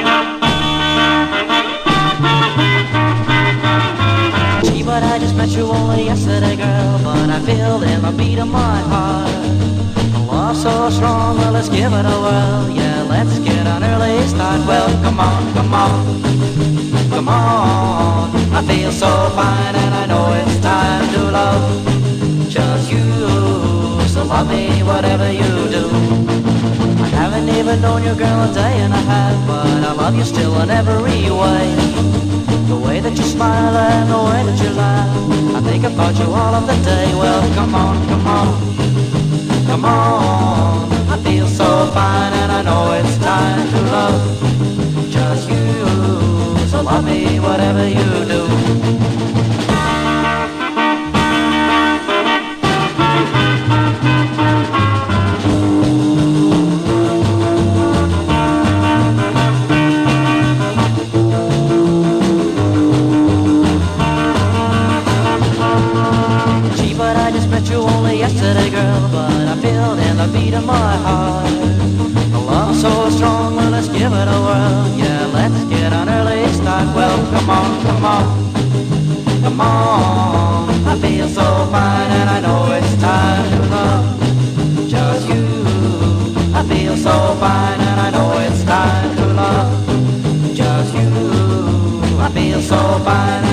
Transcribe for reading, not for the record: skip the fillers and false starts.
Gee, but I just met you only yesterday, girl, but I feel in the beat of my heart. Love so strong, well, let's give it a whirl. Yeah, let's get an early start. Well, come on, come on, come on. I feel so fine and I know it's time to love just you. So love me whatever you do. I haven't even known your girl a day and a half, but I love you still in every way. The way that you smile and the way that you laugh, I think about you all of the day. Well, come on, come on, come on. I feel so fine and I know it's time to love just you. So love me whatever you do. You only yesterday, girl, but I feel in the beat of my heart. The love so strong, well, let's give it a whirl. Yeah, let's get an early start. Well, come on, come on, come on. I feel so fine and I know it's time to love just you. I feel so fine and I know it's time to love just you. I feel so fine